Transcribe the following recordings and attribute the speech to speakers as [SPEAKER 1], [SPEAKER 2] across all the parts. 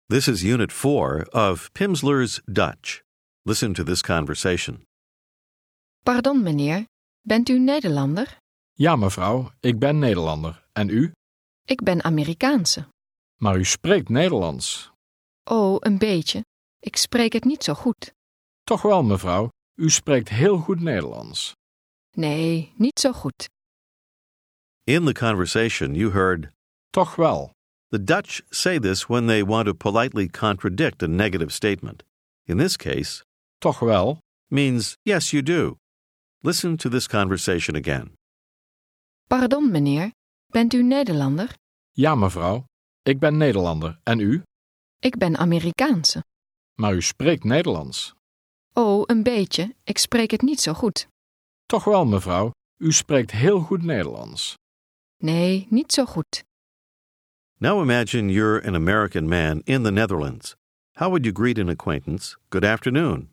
[SPEAKER 1] This is Unit 4 of Pimsleur's Dutch. Listen to this conversation.
[SPEAKER 2] Pardon, meneer. Bent u Nederlander?
[SPEAKER 3] Ja, mevrouw, ik ben Nederlander. En u?
[SPEAKER 2] Ik ben Amerikaanse.
[SPEAKER 3] Maar u spreekt Nederlands.
[SPEAKER 2] Oh, een beetje. Ik spreek het niet zo goed.
[SPEAKER 3] Toch wel, mevrouw. U spreekt heel goed Nederlands.
[SPEAKER 2] Nee, niet zo goed.
[SPEAKER 1] In the conversation, you heard,
[SPEAKER 3] Toch wel.
[SPEAKER 1] the Dutch say this when they want to politely contradict a negative statement. In this case,
[SPEAKER 3] Toch wel.
[SPEAKER 1] means yes, you do. Listen to this conversation again.
[SPEAKER 2] Pardon, meneer. Bent u Nederlander?
[SPEAKER 3] Ja, mevrouw. Ik ben Nederlander. En u?
[SPEAKER 2] Ik ben Amerikaanse.
[SPEAKER 3] Maar u spreekt Nederlands.
[SPEAKER 2] Oh, een beetje. Ik spreek het niet zo goed.
[SPEAKER 3] Toch wel, mevrouw. U spreekt heel goed Nederlands.
[SPEAKER 2] Nee, niet zo goed.
[SPEAKER 1] Now imagine you're an American man in the Netherlands. How would you greet an acquaintance? Good afternoon.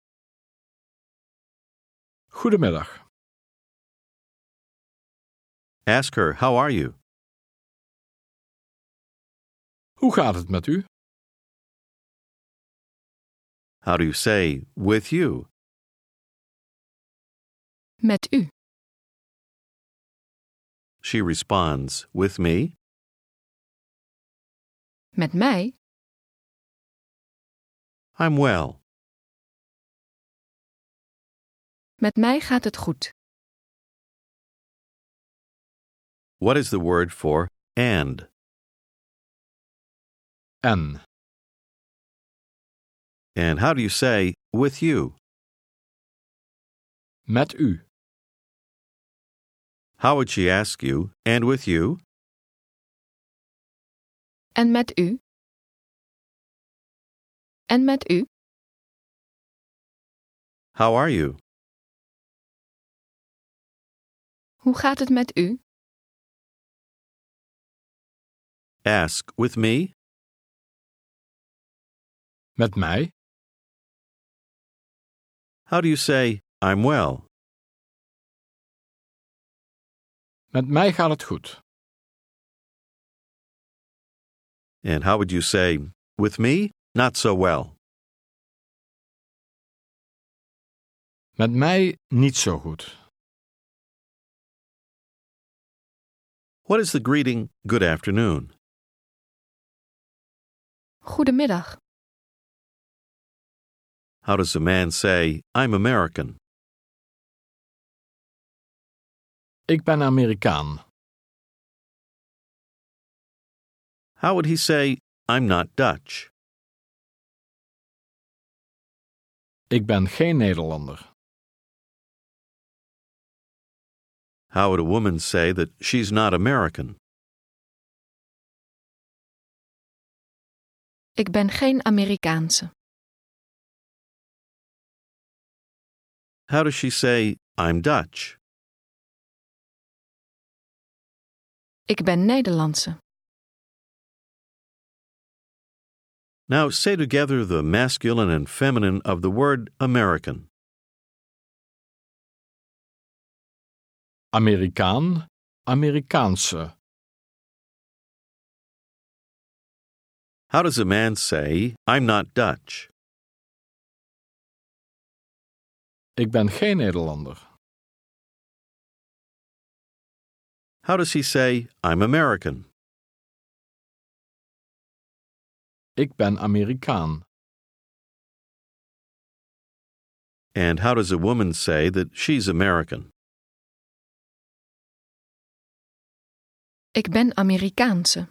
[SPEAKER 3] Goedemiddag.
[SPEAKER 1] Ask her, how are you?
[SPEAKER 3] Hoe gaat het met u?
[SPEAKER 1] How do you say, with you?
[SPEAKER 2] Met u.
[SPEAKER 1] She responds, with me?
[SPEAKER 2] Met mij?
[SPEAKER 1] I'm well.
[SPEAKER 2] Met mij gaat het goed.
[SPEAKER 1] What is the word for and?
[SPEAKER 3] En.
[SPEAKER 1] And how do you say, with you?
[SPEAKER 3] Met u.
[SPEAKER 1] How would she ask you, and with you?
[SPEAKER 2] En met u? En met u?
[SPEAKER 1] How are you?
[SPEAKER 2] Hoe gaat het met u?
[SPEAKER 1] Ask, with me?
[SPEAKER 3] Met mij?
[SPEAKER 1] How do you say, I'm well?
[SPEAKER 3] Met mij gaat het goed.
[SPEAKER 1] And how would you say, with me, not so well?
[SPEAKER 3] Met mij niet zo goed.
[SPEAKER 1] What is the greeting, good afternoon?
[SPEAKER 2] Goedemiddag.
[SPEAKER 1] How does a man say, I'm American?
[SPEAKER 3] Ik ben Amerikaan.
[SPEAKER 1] How would he say, I'm not Dutch?
[SPEAKER 3] Ik ben geen Nederlander.
[SPEAKER 1] How would a woman say that she's not American?
[SPEAKER 2] Ik ben geen Amerikaanse.
[SPEAKER 1] How does she say, I'm Dutch?
[SPEAKER 2] Ik ben Nederlandse.
[SPEAKER 1] Now say together the masculine and feminine of the word American.
[SPEAKER 3] Amerikaan, Amerikaanse.
[SPEAKER 1] How does a man say, I'm not Dutch?
[SPEAKER 3] Ik ben geen Nederlander.
[SPEAKER 1] How does he say, I'm American?
[SPEAKER 3] Ik ben Amerikaan.
[SPEAKER 1] And how does a woman say that she's American?
[SPEAKER 2] Ik ben Amerikaanse.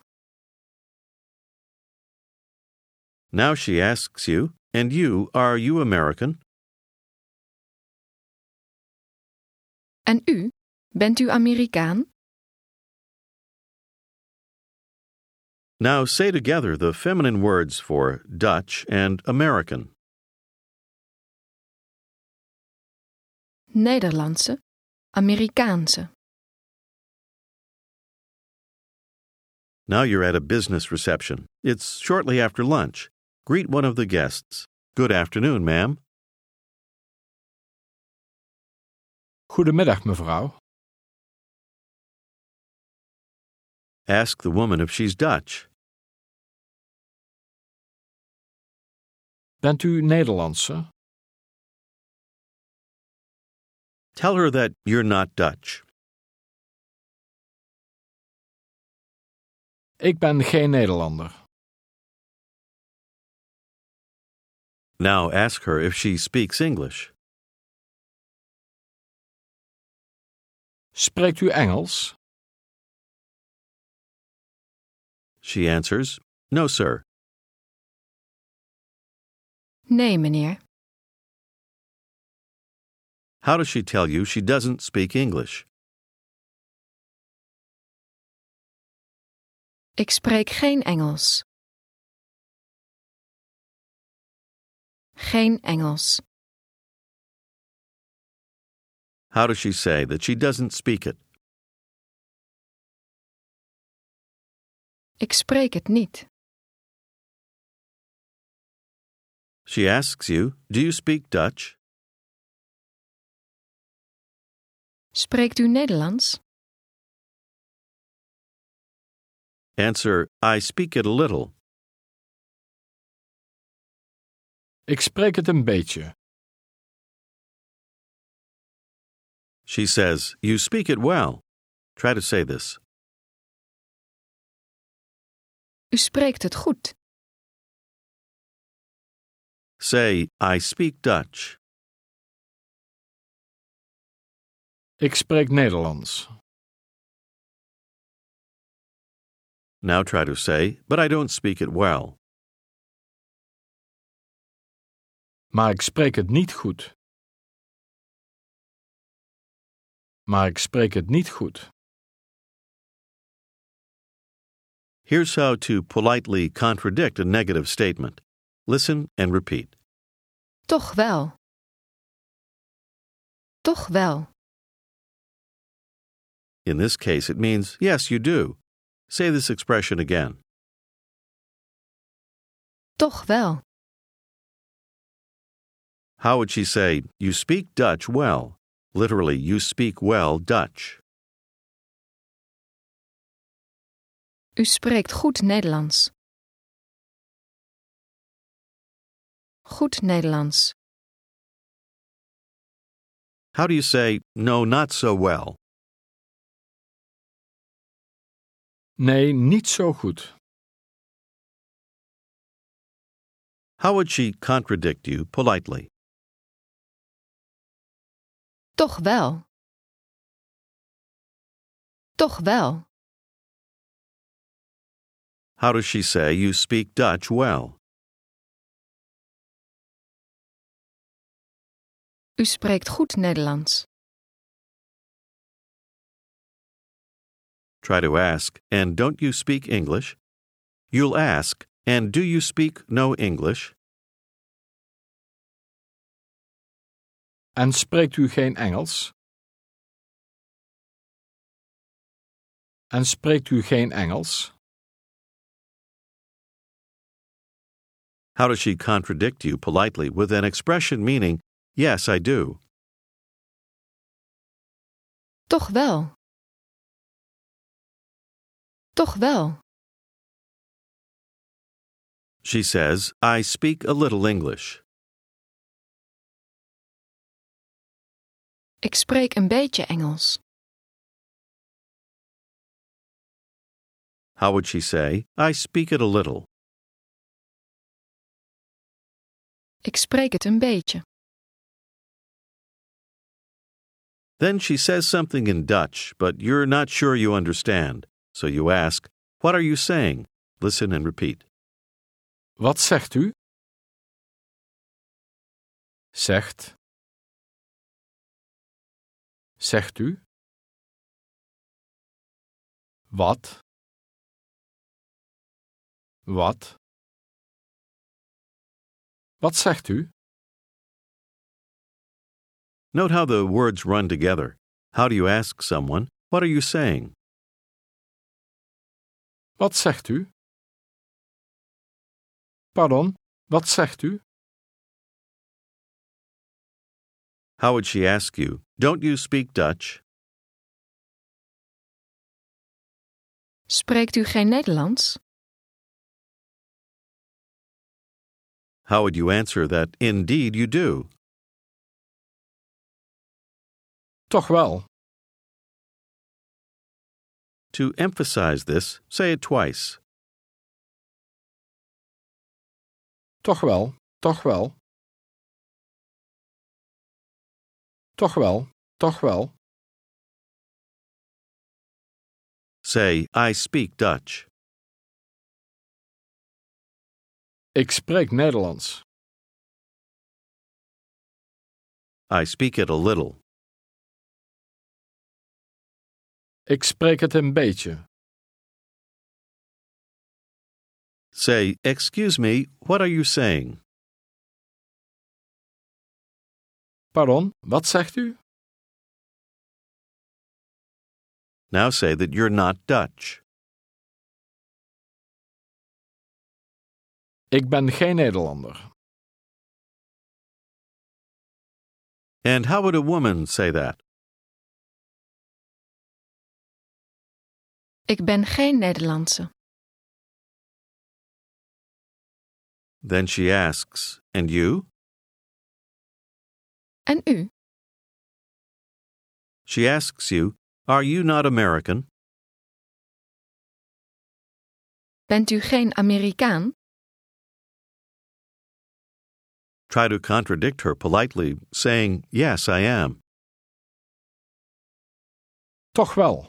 [SPEAKER 1] Now she asks you, and you, are you American?
[SPEAKER 2] En u? Bent u Amerikaan?
[SPEAKER 1] Now say together the feminine words for Dutch and American.
[SPEAKER 2] Nederlandse. Amerikaanse.
[SPEAKER 1] Now you're at a business reception. It's shortly after lunch. Greet one of the guests. Good afternoon, ma'am.
[SPEAKER 3] Goedemiddag, mevrouw.
[SPEAKER 1] Ask the woman if she's Dutch.
[SPEAKER 3] Bent u Nederlandse?
[SPEAKER 1] Tell her that you're not Dutch.
[SPEAKER 3] Ik ben geen Nederlander.
[SPEAKER 1] Now ask her if she speaks English.
[SPEAKER 3] Spreekt u Engels?
[SPEAKER 1] She answers, "No, sir."
[SPEAKER 2] Nee, meneer.
[SPEAKER 1] How does she tell you she doesn't speak English?
[SPEAKER 2] Ik spreek geen Engels. Geen Engels.
[SPEAKER 1] How does she say that she doesn't speak it?
[SPEAKER 2] Ik spreek het niet.
[SPEAKER 1] She asks you, "Do you speak Dutch?"
[SPEAKER 2] Spreekt u Nederlands?
[SPEAKER 1] Answer, "I speak it a little."
[SPEAKER 3] Ik spreek het een beetje.
[SPEAKER 1] She says, "You speak it well." Try to say this.
[SPEAKER 2] U spreekt het goed.
[SPEAKER 1] Say, "I speak Dutch."
[SPEAKER 3] Ik spreek Nederlands.
[SPEAKER 1] Now try to say, "But I don't speak it well."
[SPEAKER 3] Maar ik spreek het niet goed. Maar ik spreek het niet goed.
[SPEAKER 1] Here's how to politely contradict a negative statement. Listen and repeat.
[SPEAKER 2] Toch wel. Toch wel.
[SPEAKER 1] In this case, it means, yes, you do. Say this expression again.
[SPEAKER 2] Toch wel.
[SPEAKER 1] How would she say, "You speak Dutch well"? Literally, you speak well Dutch.
[SPEAKER 2] U spreekt goed Nederlands. Goed Nederlands.
[SPEAKER 1] How do you say, "No, not so well"?
[SPEAKER 3] Nee, niet zo goed.
[SPEAKER 1] How would she contradict you politely?
[SPEAKER 2] Toch wel. Toch wel.
[SPEAKER 1] How does she say you speak Dutch well?
[SPEAKER 2] U spreekt goed Nederlands.
[SPEAKER 1] Try to ask, "And don't you speak English?" You'll ask, "And do you speak no English?"
[SPEAKER 3] En spreekt u geen Engels? En spreekt u geen Engels?
[SPEAKER 1] How does she contradict you politely with an expression meaning, "Yes, I do"?
[SPEAKER 2] Toch wel. Toch wel.
[SPEAKER 1] She says, "I speak a little English."
[SPEAKER 2] Ik spreek een beetje Engels.
[SPEAKER 1] How would she say, "I speak it a little"?
[SPEAKER 2] Ik spreek het een beetje.
[SPEAKER 1] Then she says something in Dutch, but you're not sure you understand. So you ask, "What are you saying?" Listen and repeat.
[SPEAKER 3] Wat zegt u? Zegt. Zegt u? Wat? Wat? Wat zegt u?
[SPEAKER 1] Note how the words run together. How do you ask someone, "What are you saying?"
[SPEAKER 3] Wat zegt u? Pardon, wat zegt u?
[SPEAKER 1] How would she ask you, "Don't you speak Dutch?"
[SPEAKER 2] Spreekt u geen Nederlands?
[SPEAKER 1] How would you answer that indeed you do?
[SPEAKER 3] Toch wel.
[SPEAKER 1] To emphasize this, say it twice.
[SPEAKER 3] Toch wel. Toch wel. Toch wel. Toch wel.
[SPEAKER 1] Say, I speak Dutch.
[SPEAKER 3] Ik spreek Nederlands.
[SPEAKER 1] I speak it a little.
[SPEAKER 3] Ik spreek het een beetje.
[SPEAKER 1] Say, excuse me, what are you saying?
[SPEAKER 3] Pardon, wat zegt u?
[SPEAKER 1] Now say that you're not Dutch.
[SPEAKER 3] Ik ben geen Nederlander.
[SPEAKER 1] And how would a woman say that?
[SPEAKER 2] Ik ben geen Nederlandse.
[SPEAKER 1] Then she asks, and you?
[SPEAKER 2] En u?
[SPEAKER 1] She asks you, are you not American?
[SPEAKER 2] Bent u geen Amerikaan?
[SPEAKER 1] Try to contradict her politely, saying, yes, I am.
[SPEAKER 3] Toch wel.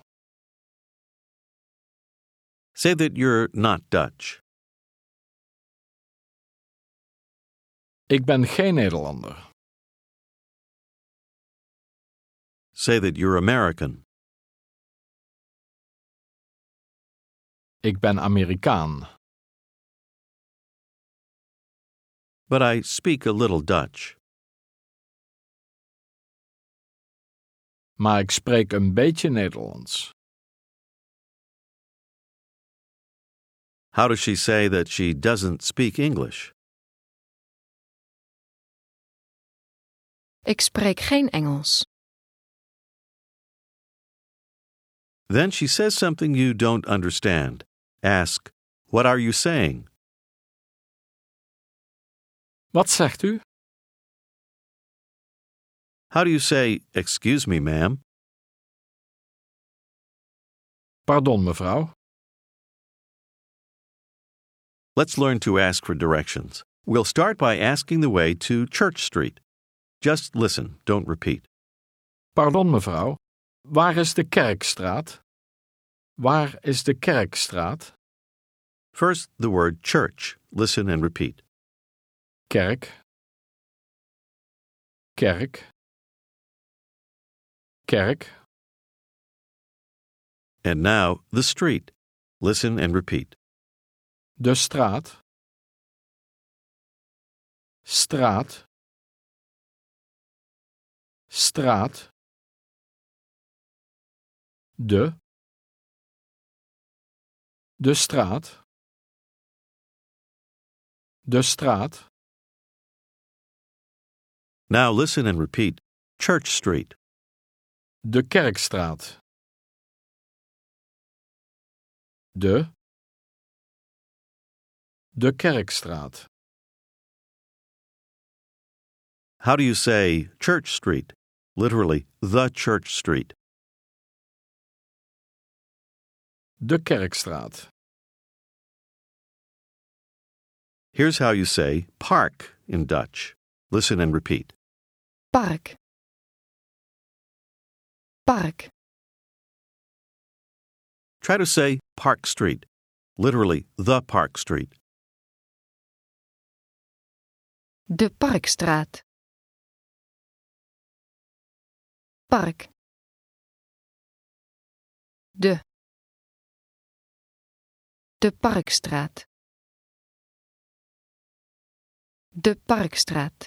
[SPEAKER 1] Say that you're not Dutch.
[SPEAKER 3] Ik ben geen Nederlander.
[SPEAKER 1] Say that you're American.
[SPEAKER 3] Ik ben Amerikaan.
[SPEAKER 1] But I speak a little Dutch.
[SPEAKER 3] Maar ik spreek een beetje Nederlands.
[SPEAKER 1] How does she say that she doesn't speak English?
[SPEAKER 2] Ik spreek geen Engels.
[SPEAKER 1] Then she says something you don't understand. Ask, what are you saying?
[SPEAKER 3] Wat zegt u?
[SPEAKER 1] How do you say, excuse me, ma'am?
[SPEAKER 3] Pardon, mevrouw.
[SPEAKER 1] Let's learn to ask for directions. We'll start by asking the way to Church Street. Just listen, don't repeat.
[SPEAKER 3] Pardon, mevrouw. Waar is de Kerkstraat? Waar is de Kerkstraat?
[SPEAKER 1] First, the word church. Listen and repeat.
[SPEAKER 3] Kerk. Kerk. Kerk.
[SPEAKER 1] And now, the street. Listen and repeat.
[SPEAKER 3] De straat. Straat. Straat. De straat. De straat.
[SPEAKER 1] Now listen and repeat. Church Street.
[SPEAKER 3] De Kerkstraat. De Kerkstraat.
[SPEAKER 1] How do you say Church Street? Literally, the Church Street.
[SPEAKER 3] De Kerkstraat.
[SPEAKER 1] Here's how you say park in Dutch. Listen and repeat.
[SPEAKER 2] Park. Park.
[SPEAKER 1] Try to say Park Street. Literally, the Park Street.
[SPEAKER 2] De Parkstraat. Park. De Parkstraat. De Parkstraat.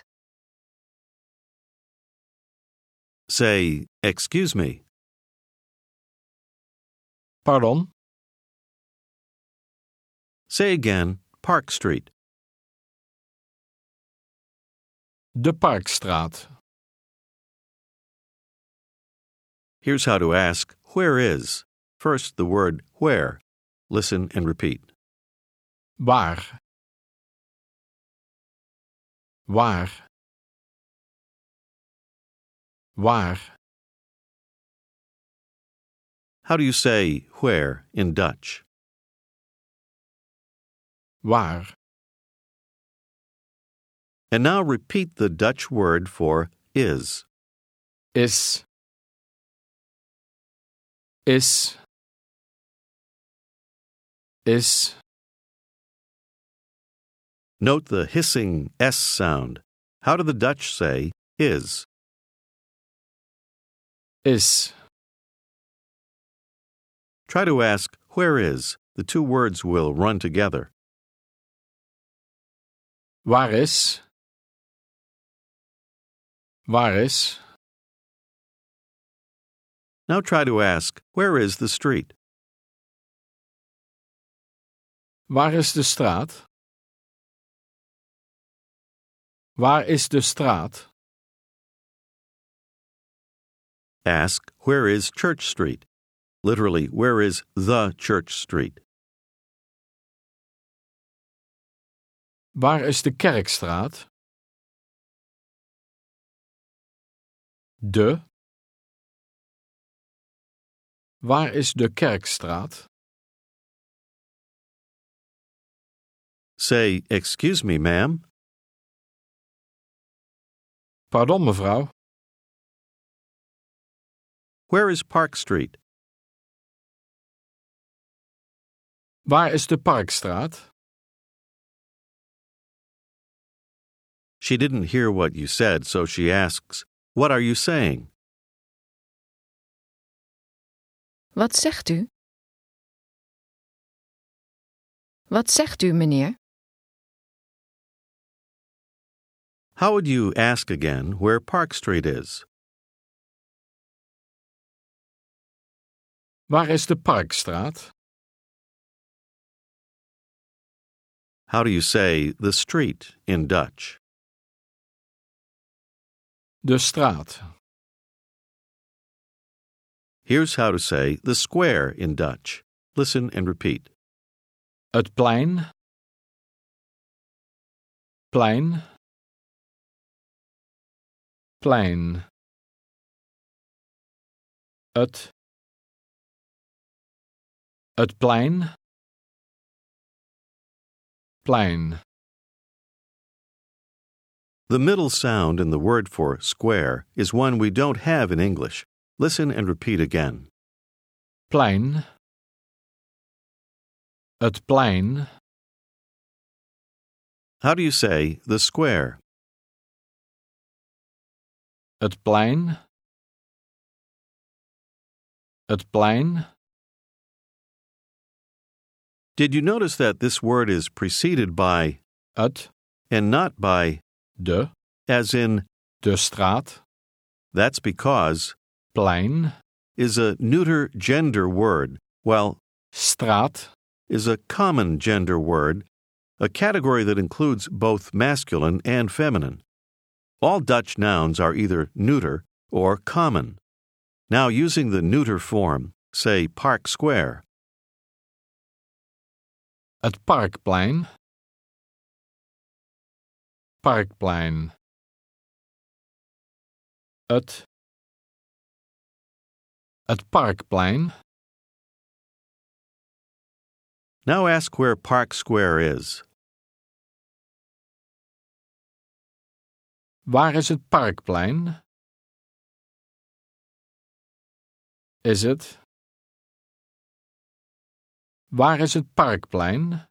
[SPEAKER 1] Say, excuse me.
[SPEAKER 3] Pardon?
[SPEAKER 1] Say again, Park Street.
[SPEAKER 3] De Parkstraat.
[SPEAKER 1] Here's how to ask, where is? First, the word where. Listen and repeat.
[SPEAKER 3] Waar. Waar. Waar.
[SPEAKER 1] How do you say where in Dutch?
[SPEAKER 3] Waar.
[SPEAKER 1] And now repeat the Dutch word for is.
[SPEAKER 3] Is. Is. Is.
[SPEAKER 1] Note the hissing S sound. How do the Dutch say is?
[SPEAKER 3] Is.
[SPEAKER 1] Try to ask where is. The two words will run together.
[SPEAKER 3] Waar is? Waar is?
[SPEAKER 1] Now try to ask where is the street?
[SPEAKER 3] Waar is de straat? Waar is de straat?
[SPEAKER 1] Ask where is Church Street? Literally, where is the Church Street?
[SPEAKER 3] Waar is de Kerkstraat? De. Waar is de Kerkstraat?
[SPEAKER 1] Say, excuse me, ma'am.
[SPEAKER 3] Pardon, mevrouw.
[SPEAKER 1] Where is Park Street?
[SPEAKER 3] Waar is de Parkstraat?
[SPEAKER 1] She didn't hear what you said, so she asks, what are you saying?
[SPEAKER 2] Wat zegt u? Wat zegt u, meneer?
[SPEAKER 1] How would you ask again where Park Street is?
[SPEAKER 3] Waar is de Parkstraat?
[SPEAKER 1] How do you say the street in Dutch?
[SPEAKER 3] De straat.
[SPEAKER 1] Here's how to say the square in Dutch. Listen and repeat.
[SPEAKER 3] Het plein. Plein. Plein. Het plein. Plein.
[SPEAKER 1] The middle sound in the word for square is one we don't have in English. Listen and repeat again.
[SPEAKER 3] Plein. Het plein.
[SPEAKER 1] How do you say the square?
[SPEAKER 3] Het plein. Het plein.
[SPEAKER 1] Did you notice that this word is preceded by
[SPEAKER 3] Het.
[SPEAKER 1] and not by
[SPEAKER 3] De.
[SPEAKER 1] as in
[SPEAKER 3] De straat.
[SPEAKER 1] that's because
[SPEAKER 3] Plein.
[SPEAKER 1] is a neuter gender word, while
[SPEAKER 3] Straat.
[SPEAKER 1] is a common gender word, a category that includes both masculine and feminine. All Dutch nouns are either neuter or common. Now, using the neuter form, say Park Square.
[SPEAKER 3] Het Parkplein. Parkplein. Het Parkplein.
[SPEAKER 1] Now ask where Park Square is.
[SPEAKER 3] Waar is het Parkplein? Is het? Waar is het Parkplein?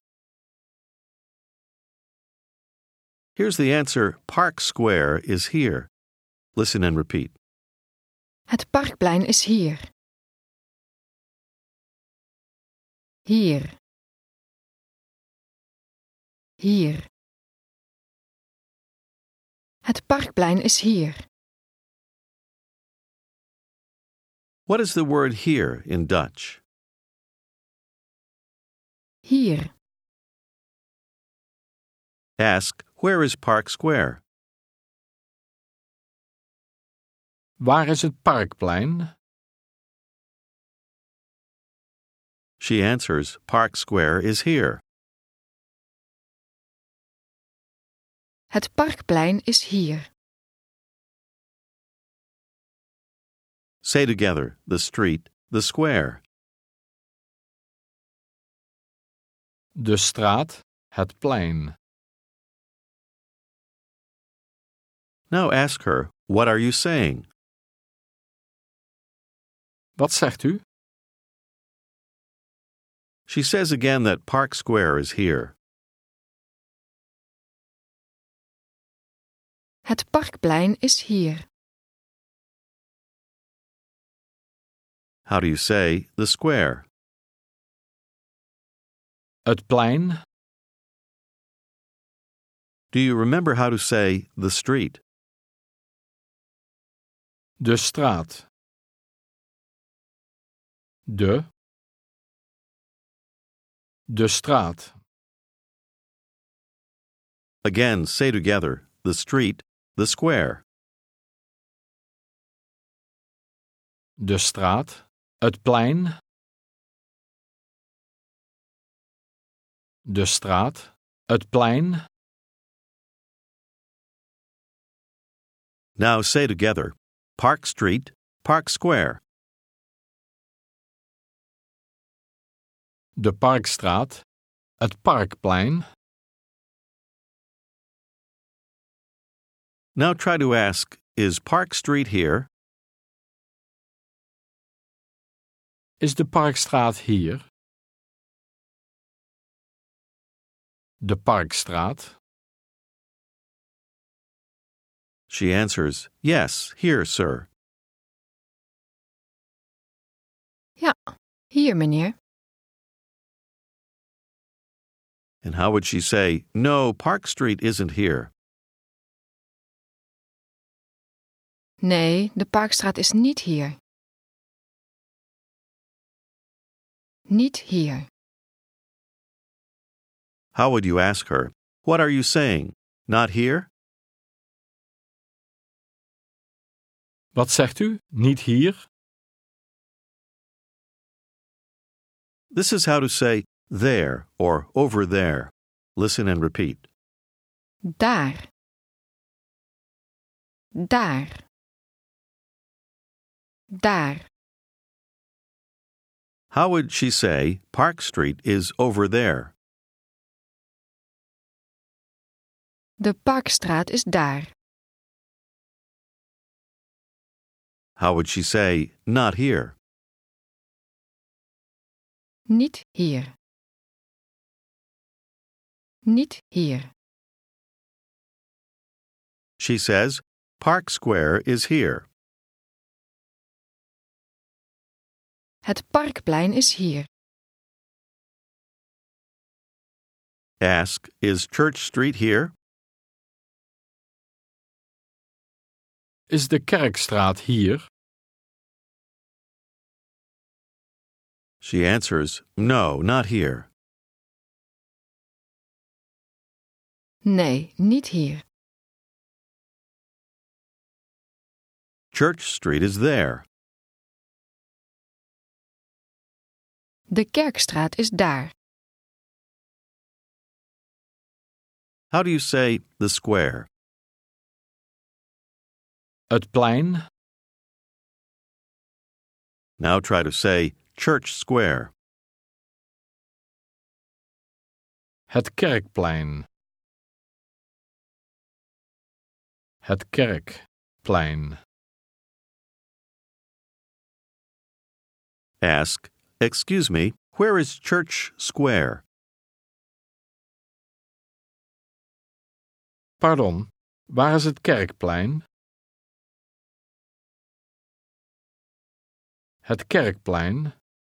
[SPEAKER 1] Here's the answer. Park Square is here. Listen and repeat.
[SPEAKER 2] Het Parkplein is hier. Hier. Hier. Het Parkplein is hier.
[SPEAKER 1] What is the word here in Dutch?
[SPEAKER 2] Hier.
[SPEAKER 1] Ask, where is Park Square?
[SPEAKER 3] Waar is het Parkplein?
[SPEAKER 1] She answers, Park Square is here.
[SPEAKER 2] Het Parkplein is hier.
[SPEAKER 1] Say together, the street, the square.
[SPEAKER 3] De straat, het plein.
[SPEAKER 1] Now ask her, what are you saying?
[SPEAKER 3] Wat zegt u?
[SPEAKER 1] She says again that Park Square is here.
[SPEAKER 2] Het Parkplein is hier.
[SPEAKER 1] How do you say the square?
[SPEAKER 3] Het plein.
[SPEAKER 1] Do you remember how to say the street?
[SPEAKER 3] De straat. De straat.
[SPEAKER 1] Again, say together, the street, the square.
[SPEAKER 3] De straat, het plein. De straat, het plein.
[SPEAKER 1] Now say together, Park Street, Park Square.
[SPEAKER 3] De Parkstraat, het Parkplein.
[SPEAKER 1] Now try to ask, is Park Street here?
[SPEAKER 3] Is de Parkstraat hier? De Parkstraat.
[SPEAKER 1] She answers, yes, here, sir.
[SPEAKER 2] Ja, hier, meneer.
[SPEAKER 1] And how would she say, no, Park Street isn't here?
[SPEAKER 2] Nee, de Parkstraat is niet hier. Niet hier.
[SPEAKER 1] How would you ask her, what are you saying? Not here?
[SPEAKER 3] Wat zegt u? Niet hier?
[SPEAKER 1] This is how to say there or over there. Listen and repeat.
[SPEAKER 2] Daar. Daar. Daar.
[SPEAKER 1] How would she say Park Street is over there?
[SPEAKER 2] De Parkstraat is daar.
[SPEAKER 1] How would she say not here?
[SPEAKER 2] Niet hier. Niet hier.
[SPEAKER 1] She says Park Square is here.
[SPEAKER 2] Het Parkplein is hier.
[SPEAKER 1] Ask, is Church Street here?
[SPEAKER 3] Is de Kerkstraat hier?
[SPEAKER 1] She answers, no, not here.
[SPEAKER 2] Nee, niet hier.
[SPEAKER 1] Church Street is there.
[SPEAKER 2] De Kerkstraat is daar.
[SPEAKER 1] How do you say the square?
[SPEAKER 3] Het plein.
[SPEAKER 1] Now try to say Church Square.
[SPEAKER 3] Het Kerkplein. Het Kerkplein.
[SPEAKER 1] Ask, excuse me, where is Church Square?
[SPEAKER 3] Pardon, waar is het Kerkplein? Het Kerkplein.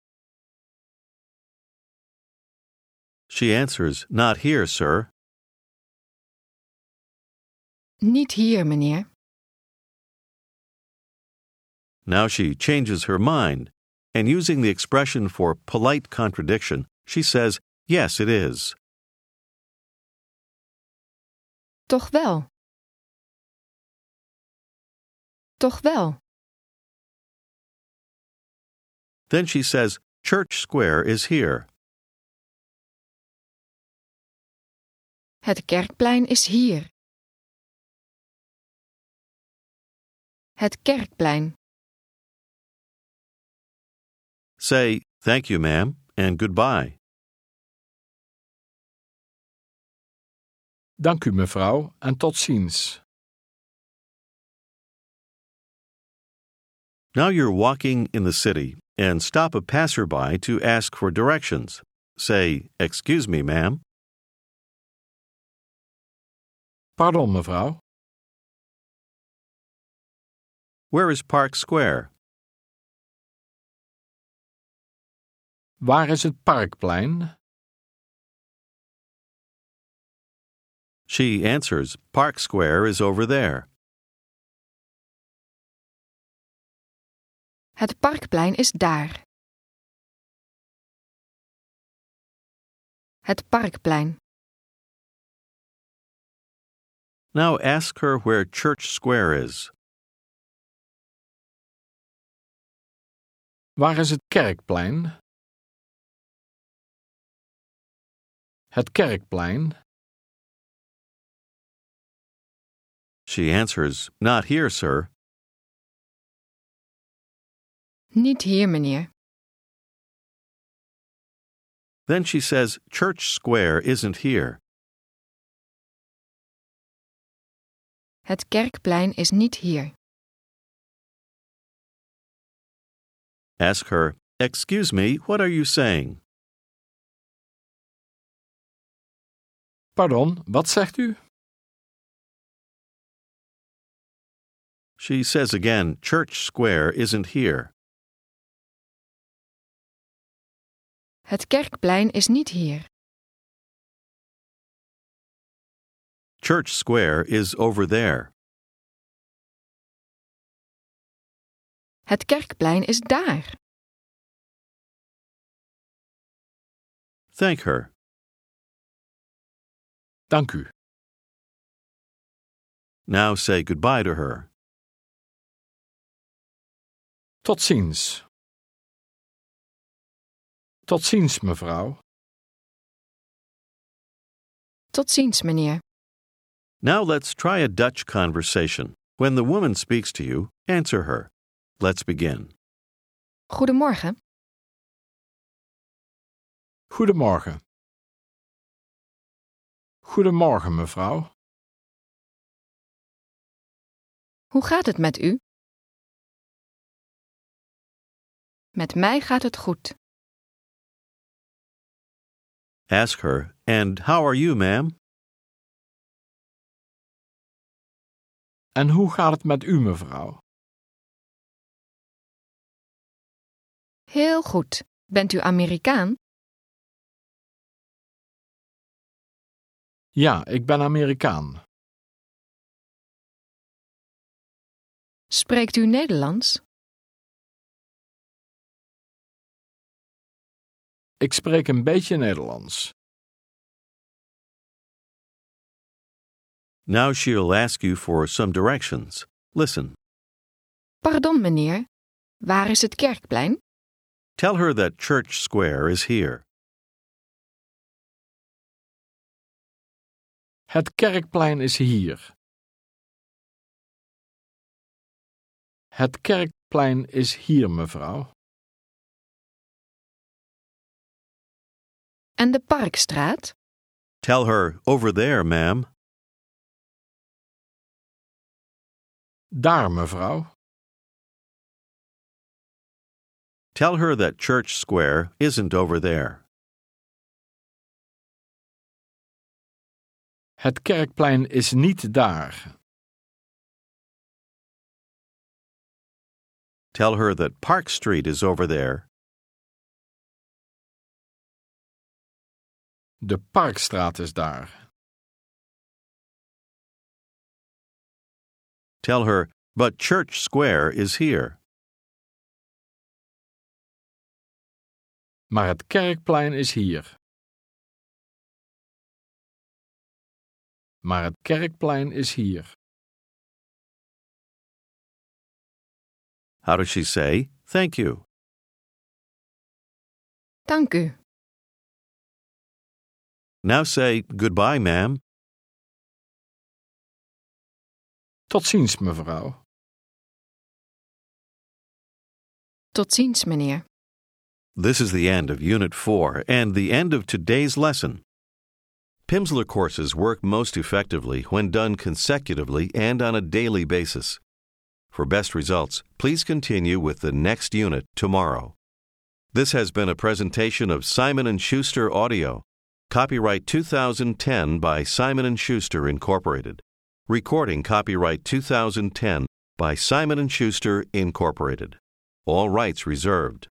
[SPEAKER 1] She answers, not here, sir.
[SPEAKER 2] Niet hier, meneer.
[SPEAKER 1] Now she changes her mind, and using the expression for polite contradiction, she says, yes, it is.
[SPEAKER 2] Toch wel. Toch wel.
[SPEAKER 1] Then she says, Church Square is here.
[SPEAKER 2] Het Kerkplein is hier. Het Kerkplein.
[SPEAKER 1] Say, thank you, ma'am, and goodbye.
[SPEAKER 3] Dank u, mevrouw, en tot ziens.
[SPEAKER 1] Now you're walking in the city and stop a passerby to ask for directions. Say, excuse me, ma'am.
[SPEAKER 3] Pardon, mevrouw.
[SPEAKER 1] Where is Park Square?
[SPEAKER 3] Waar is het Parkplein?
[SPEAKER 1] She answers, Park Square is over there.
[SPEAKER 2] Het Parkplein is daar. Het Parkplein.
[SPEAKER 1] Now ask her where Church Square is.
[SPEAKER 3] Waar is het Kerkplein? Het Kerkplein.
[SPEAKER 1] She answers, not here, sir.
[SPEAKER 2] Niet hier, meneer.
[SPEAKER 1] Then she says, Church Square isn't here.
[SPEAKER 2] Het Kerkplein is niet hier.
[SPEAKER 1] Ask her, excuse me, what are you saying?
[SPEAKER 3] Pardon, wat zegt u?
[SPEAKER 1] She says again, Church Square isn't here.
[SPEAKER 2] Het Kerkplein is niet hier.
[SPEAKER 1] Church Square is over there.
[SPEAKER 2] Het Kerkplein is daar.
[SPEAKER 1] Thank her.
[SPEAKER 3] Dank u.
[SPEAKER 1] Now say goodbye to her.
[SPEAKER 3] Tot ziens. Tot ziens, mevrouw.
[SPEAKER 2] Tot ziens, meneer.
[SPEAKER 1] Now let's try a Dutch conversation. When the woman speaks to you, answer her. Let's begin.
[SPEAKER 2] Goedemorgen.
[SPEAKER 3] Goedemorgen. Goedemorgen, mevrouw.
[SPEAKER 2] Hoe gaat het met u? Met mij gaat het goed.
[SPEAKER 1] Ask her, and how are you, ma'am?
[SPEAKER 3] En hoe gaat het met u, mevrouw?
[SPEAKER 2] Heel goed. Bent u Amerikaan?
[SPEAKER 3] Ja, ik ben Amerikaan.
[SPEAKER 2] Spreekt u Nederlands?
[SPEAKER 3] Ik spreek een beetje Nederlands.
[SPEAKER 1] Now she'll ask you for some directions. Listen.
[SPEAKER 2] Pardon, meneer. Waar is het Kerkplein?
[SPEAKER 1] Tell her that Church Square is here.
[SPEAKER 3] Het Kerkplein is hier. Het Kerkplein is hier, mevrouw.
[SPEAKER 2] En de Parkstraat?
[SPEAKER 1] Tell her, over there, ma'am.
[SPEAKER 3] Daar, mevrouw.
[SPEAKER 1] Tell her that Church Square isn't over there.
[SPEAKER 3] Het Kerkplein is niet daar.
[SPEAKER 1] Tell her that Park Street is over there.
[SPEAKER 3] De Parkstraat is daar.
[SPEAKER 1] Tell her, but Church Square is here.
[SPEAKER 3] Maar het Kerkplein is hier. Maar het Kerkplein is hier.
[SPEAKER 1] How does she say, thank you?
[SPEAKER 2] Dank u.
[SPEAKER 1] Now say, goodbye, ma'am.
[SPEAKER 3] Tot ziens, mevrouw.
[SPEAKER 2] Tot ziens, meneer.
[SPEAKER 1] This is the end of Unit 4 and the end of today's lesson. Pimsleur courses work most effectively when done consecutively and on a daily basis. For best results, please continue with the next unit tomorrow. This has been a presentation of Simon & Schuster Audio. Copyright 2010 by Simon & Schuster, Incorporated. Recording copyright 2010 by Simon & Schuster, Incorporated. All rights reserved.